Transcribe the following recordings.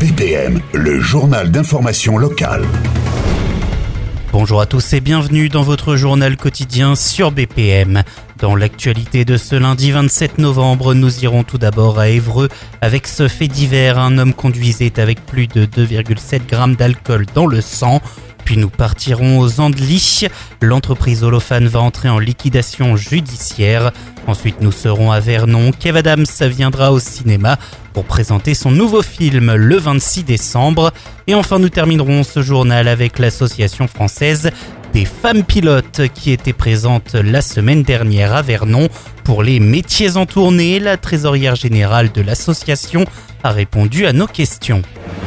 BPM, le journal d'information locale. Bonjour à tous et bienvenue dans votre journal quotidien sur BPM. Dans l'actualité de ce lundi 27 novembre, nous irons tout d'abord à Évreux avec ce fait divers. Un homme conduisait avec plus de 2,7 grammes d'alcool dans le sang. Puis nous partirons aux Andelys. L'entreprise Holophane va entrer en liquidation judiciaire. Ensuite, nous serons à Vernon. Kev Adams viendra au cinéma pour présenter son nouveau film le 26 décembre. Et enfin, nous terminerons ce journal avec l'association française des femmes pilotes qui était présente la semaine dernière à Vernon pour les métiers en tournée. La trésorière générale de l'association a répondu à nos questions.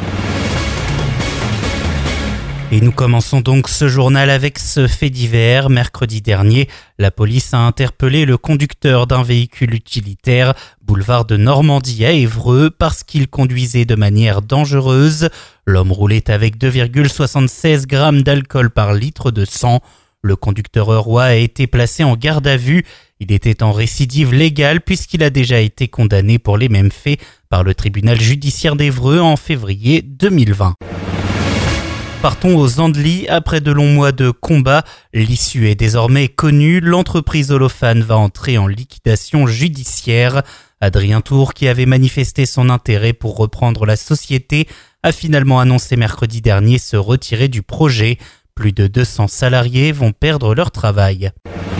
Et nous commençons donc ce journal avec ce fait divers. Mercredi dernier, la police a interpellé le conducteur d'un véhicule utilitaire boulevard de Normandie à Évreux parce qu'il conduisait de manière dangereuse. L'homme roulait avec 2,76 grammes d'alcool par litre de sang. Le conducteur heurtois a été placé en garde à vue. Il était en récidive légale puisqu'il a déjà été condamné pour les mêmes faits par le tribunal judiciaire d'Évreux en février 2020. Partons aux Andelys. Après de longs mois de combat, l'issue est désormais connue. L'entreprise Holophane va entrer en liquidation judiciaire. Adrien Tour, qui avait manifesté son intérêt pour reprendre la société, a finalement annoncé mercredi dernier se retirer du projet. Plus de 200 salariés vont perdre leur travail.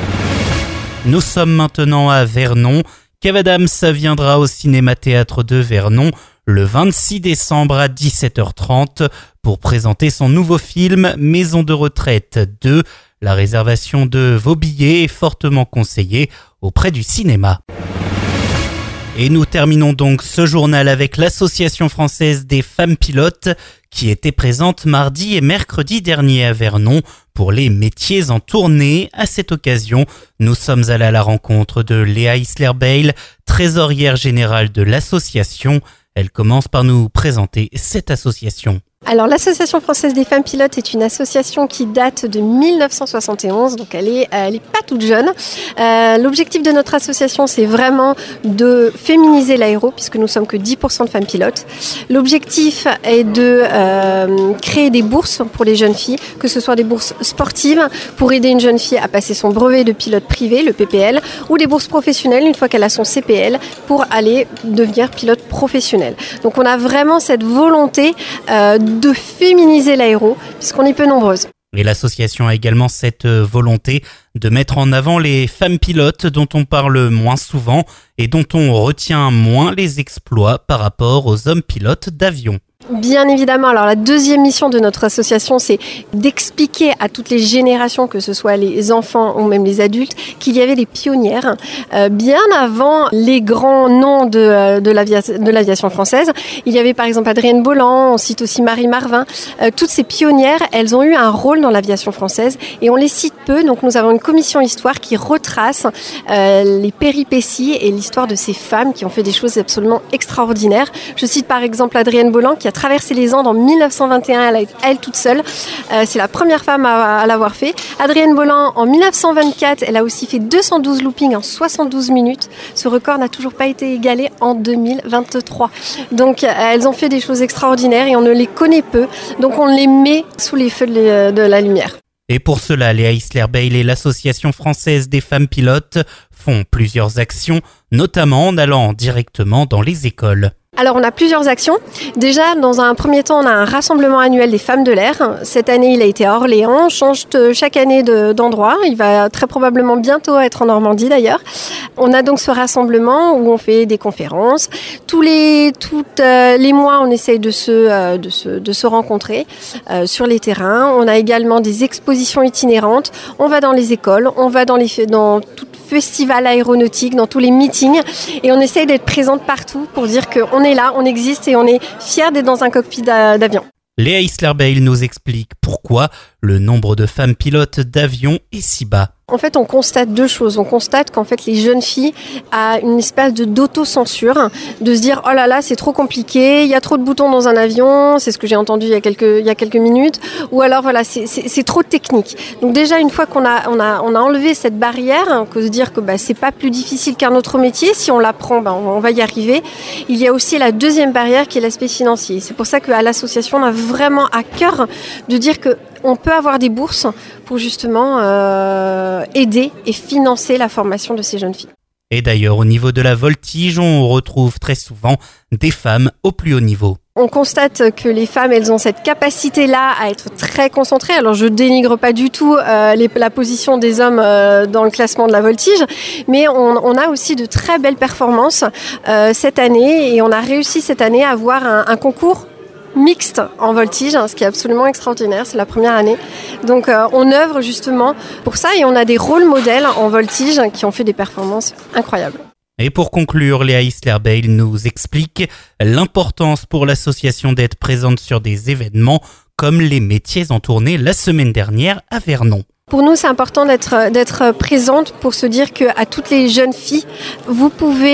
Nous sommes maintenant à Vernon. Kev Adams viendra au Cinéma-Théâtre de Vernon le 26 décembre à 17h30 pour présenter son nouveau film Maison de retraite 2. La réservation de vos billets est fortement conseillée auprès du cinéma. Et nous terminons donc ce journal avec l'Association française des femmes pilotes qui était présente mardi et mercredi dernier à Vernon pour les métiers en tournée. À cette occasion, nous sommes allés à la rencontre de Léa Isler-Bail, trésorière générale de l'association. Elle commence par nous présenter cette association. Alors l'Association française des femmes pilotes est une association qui date de 1971, donc elle est pas toute jeune. L'objectif de notre association, c'est vraiment de féminiser l'aéro, puisque nous sommes que 10% de femmes pilotes. L'objectif est de créer des bourses pour les jeunes filles, que ce soit des bourses sportives pour aider une jeune fille à passer son brevet de pilote privé, le PPL, ou des bourses professionnelles une fois qu'elle a son CPL pour aller devenir pilote professionnel. Donc on a vraiment cette volonté de féminiser l'aéro, puisqu'on est peu nombreuses. Et l'association a également cette volonté de mettre en avant les femmes pilotes dont on parle moins souvent et dont on retient moins les exploits par rapport aux hommes pilotes d'avion. Bien évidemment, alors la deuxième mission de notre association, c'est d'expliquer à toutes les générations, que ce soit les enfants ou même les adultes, qu'il y avait des pionnières bien avant les grands noms de l'aviation française. Il y avait par exemple Adrienne Bolland, on cite aussi Marie Marvin. Toutes ces pionnières, elles ont eu un rôle dans l'aviation française et on les cite peu. Donc nous avons une commission histoire qui retrace les péripéties et l'histoire de ces femmes qui ont fait des choses absolument extraordinaires. Je cite par exemple Adrienne Bolland qui a traversé les Andes en 1921, elle toute seule. C'est la première femme à l'avoir fait. Adrienne Bolland, en 1924, elle a aussi fait 212 loopings en 72 minutes. Ce record n'a toujours pas été égalé en 2023. Donc, elles ont fait des choses extraordinaires et on ne les connaît peu. Donc, on les met sous les feux de la lumière. Et pour cela, Léa Isler-Bail et l'Association française des femmes pilotes font plusieurs actions, notamment en allant directement dans les écoles. Alors on a plusieurs actions. Déjà, dans un premier temps, on a un rassemblement annuel des femmes de l'air. Cette année, il a été à Orléans. On change chaque année d'endroit. Il va très probablement bientôt être en Normandie d'ailleurs. On a donc ce rassemblement où on fait des conférences. Tous les mois, on essaye de se rencontrer sur les terrains. On a également des expositions itinérantes. On va dans les écoles, on va dans tout festival aéronautique, dans tous les meetings et on essaye d'être présente partout pour dire qu'on est là, on existe et on est fiers d'être dans un cockpit d'avion. Léa Isler-Bail nous explique pourquoi le nombre de femmes pilotes d'avions est si bas. En fait, on constate deux choses. On constate qu'en fait, les jeunes filles ont une espèce d'autocensure, de se dire « Oh là là, c'est trop compliqué, il y a trop de boutons dans un avion », c'est ce que j'ai entendu il y a quelques minutes, ou alors voilà, c'est trop technique. Donc déjà, une fois qu'on a enlevé cette barrière, que se dire que c'est pas plus difficile qu'un autre métier, si on l'apprend, on va y arriver. Il y a aussi la deuxième barrière qui est l'aspect financier. C'est pour ça qu'à l'association, on a vraiment à cœur de dire que on peut avoir des bourses pour justement aider et financer la formation de ces jeunes filles. Et d'ailleurs, au niveau de la voltige, on retrouve très souvent des femmes au plus haut niveau. On constate que les femmes, elles ont cette capacité-là à être très concentrées. Alors, je dénigre pas du tout la position des hommes dans le classement de la voltige, mais on a aussi de très belles performances cette année, et on a réussi cette année à avoir un concours mixte en voltige, ce qui est absolument extraordinaire, c'est la première année. Donc on œuvre justement pour ça, et on a des rôles modèles en voltige qui ont fait des performances incroyables. Et pour conclure, Léa Isler-Bail nous explique l'importance pour l'association d'être présente sur des événements comme les métiers en tournée la semaine dernière à Vernon. Pour nous, c'est important d'être présente pour se dire qu'à toutes les jeunes filles, vous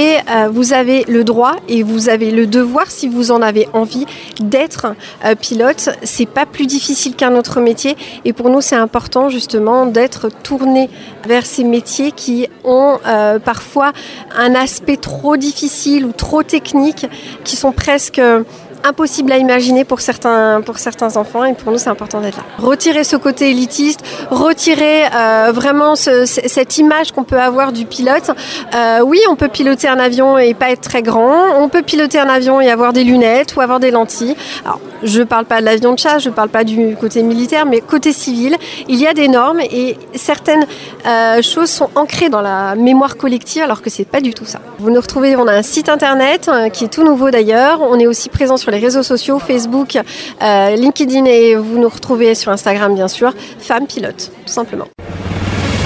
avez le droit et vous avez le devoir, si vous en avez envie, d'être pilote. C'est pas plus difficile qu'un autre métier, et pour nous, c'est important justement d'être tourné vers ces métiers qui ont parfois un aspect trop difficile ou trop technique, qui sont presque impossible à imaginer pour certains enfants, et pour nous c'est important d'être là. Retirer ce côté élitiste, retirer vraiment cette image qu'on peut avoir du pilote. Oui, on peut piloter un avion et pas être très grand, on peut piloter un avion et avoir des lunettes ou avoir des lentilles. Alors, je parle pas de l'avion de chasse, je parle pas du côté militaire, mais côté civil, il y a des normes, et certaines choses sont ancrées dans la mémoire collective, alors que c'est pas du tout ça. Vous nous retrouvez, on a un site internet qui est tout nouveau d'ailleurs, on est aussi présent sur les réseaux sociaux, Facebook, LinkedIn, et vous nous retrouvez sur Instagram bien sûr, Femmes Pilotes, tout simplement.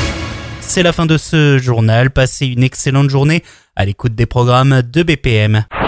C'est la fin de ce journal, passez une excellente journée à l'écoute des programmes de BPM.